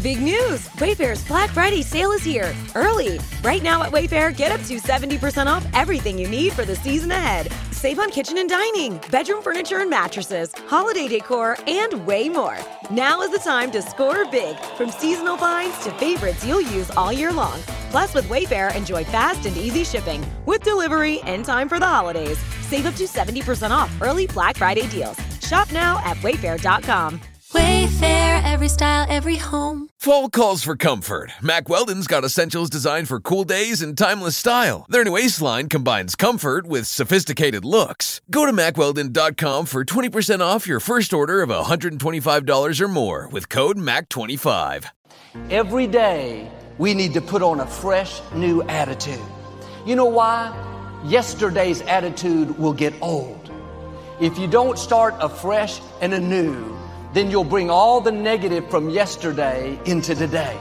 Big news! Wayfair's Black Friday sale is here, early. Right now at Wayfair, get up to 70% off everything you need for the season ahead. Save on kitchen and dining, bedroom furniture and mattresses, holiday decor, and way more. Now is the time to score big, from seasonal finds to favorites you'll use all year long. Plus, with Wayfair, enjoy fast and easy shipping, with delivery in time for the holidays. Save up to 70% off early Black Friday deals. Shop now at wayfair.com. Wayfair, every style, every home. Fall calls for comfort. Mack Weldon's got essentials designed for cool days and timeless style. Their new Ace line combines comfort with sophisticated looks. Go to MackWeldon.com for 20% off your first order of $125 or more with code MAC25. Every day, we need to put on a fresh, new attitude. You know why? Yesterday's attitude will get old. If you don't start afresh and anew, then you'll bring all the negative from yesterday into today.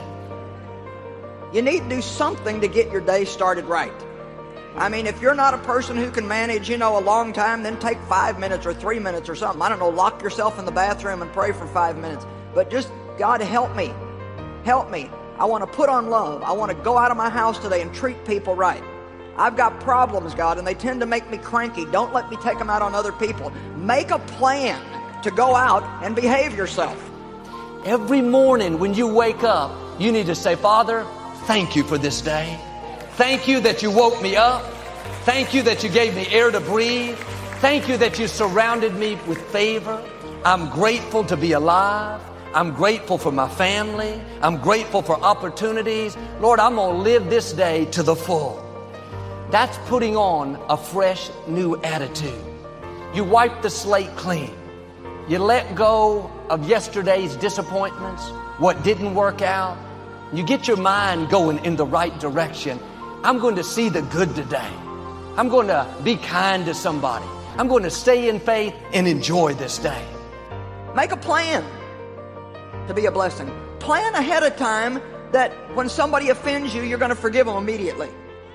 You need to do something to get your day started right. I mean, if you're not a person who can manage, a long time, then take 5 minutes or 3 minutes or something. I don't know, lock yourself in the bathroom and pray for 5 minutes. But just, God, help me. Help me. I want to put on love. I want to go out of my house today and treat people right. I've got problems, God, and they tend to make me cranky. Don't let me take them out on other people. Make a plan to go out and behave yourself. Every morning when you wake up, you need to say, Father, thank you for this day. Thank you that you woke me up. Thank you that you gave me air to breathe. Thank you that you surrounded me with favor. I'm grateful to be alive. I'm grateful for my family. I'm grateful for opportunities. Lord, I'm going to live this day to the full. That's putting on a fresh, new attitude. You wipe the slate clean. You let go of yesterday's disappointments, what didn't work out. You get your mind going in the right direction. I'm going to see the good today. I'm going to be kind to somebody. I'm going to stay in faith and enjoy this day. Make a plan to be a blessing. Plan ahead of time that when somebody offends you, you're going to forgive them immediately.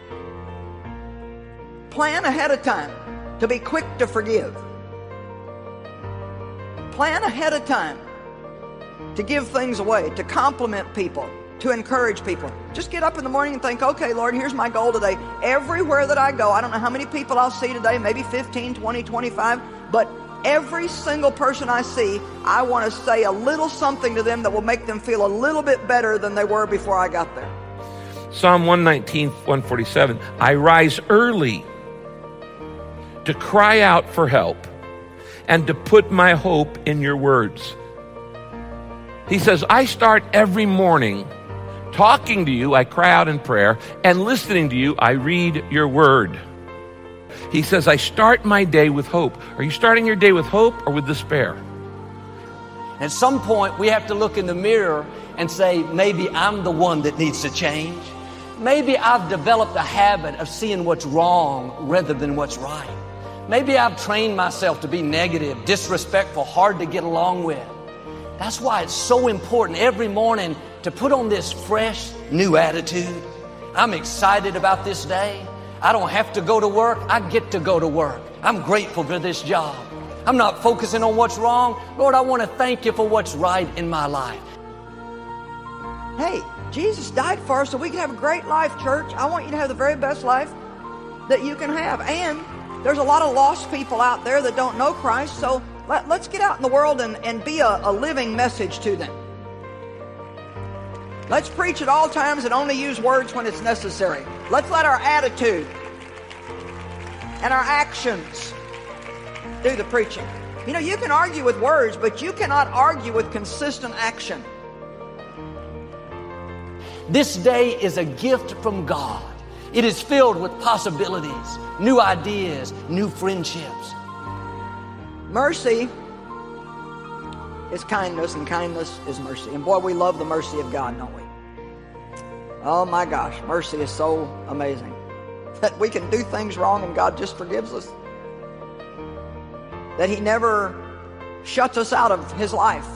Plan ahead of time to be quick to forgive. Plan ahead of time to give things away, to compliment people, to encourage people. Just get up in the morning and think, okay, Lord, here's my goal today. Everywhere that I go, I don't know how many people I'll see today, maybe 15, 20, 25, but every single person I see, I want to say a little something to them that will make them feel a little bit better than they were before I got there. Psalm 119, 147, I rise early to cry out for help and to put my hope in your words. He says, I start every morning talking to you, I cry out in prayer, and listening to you, I read your word. He says, I start my day with hope. Are you starting your day with hope or with despair? At some point, we have to look in the mirror and say, maybe I'm the one that needs to change. Maybe I've developed a habit of seeing what's wrong rather than what's right. Maybe I've trained myself to be negative, disrespectful, hard to get along with. That's why it's so important every morning to put on this fresh, new attitude. I'm excited about this day. I don't have to go to work. I get to go to work. I'm grateful for this job. I'm not focusing on what's wrong. Lord, I want to thank you for what's right in my life. Hey, Jesus died for us so we can have a great life, church. I want you to have the very best life that you can have. And there's a lot of lost people out there that don't know Christ, so let's get out in the world and be a living message to them. Let's preach at all times and only use words when it's necessary. Let's let our attitude and our actions do the preaching. You can argue with words, but you cannot argue with consistent action. This day is a gift from God. It is filled with possibilities, new ideas, new friendships. Mercy is kindness, and kindness is mercy. And boy, we love the mercy of God, don't we? Oh my gosh, mercy is so amazing. That we can do things wrong and God just forgives us. That He never shuts us out of His life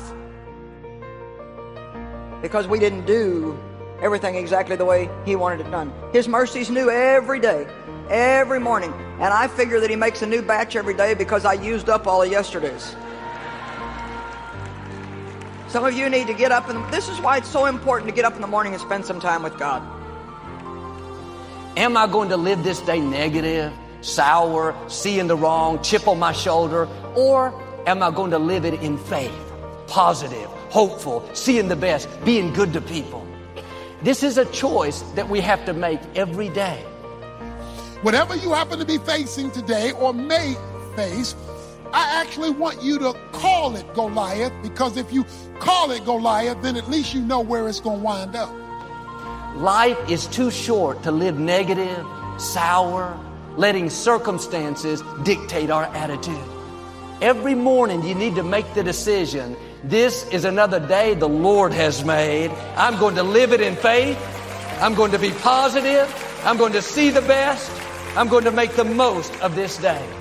because we didn't do everything exactly the way He wanted it done. His mercy's new every day, every morning. And I figure that He makes a new batch every day because I used up all of yesterday's. Some of you need to get up, and this is why it's so important to get up in the morning and spend some time with God. Am I going to live this day negative, sour, seeing the wrong, chip on my shoulder? Or am I going to live it in faith, positive, hopeful, seeing the best, being good to people? This is a choice that we have to make every day. Whatever you happen to be facing today or may face, I actually want you to call it Goliath, because if you call it Goliath, then at least you know where it's going to wind up. Life is too short to live negative, sour, letting circumstances dictate our attitude. Every morning you need to make the decision, this is another day the Lord has made. I'm going to live it in faith. I'm going to be positive. I'm going to see the best. I'm going to make the most of this day.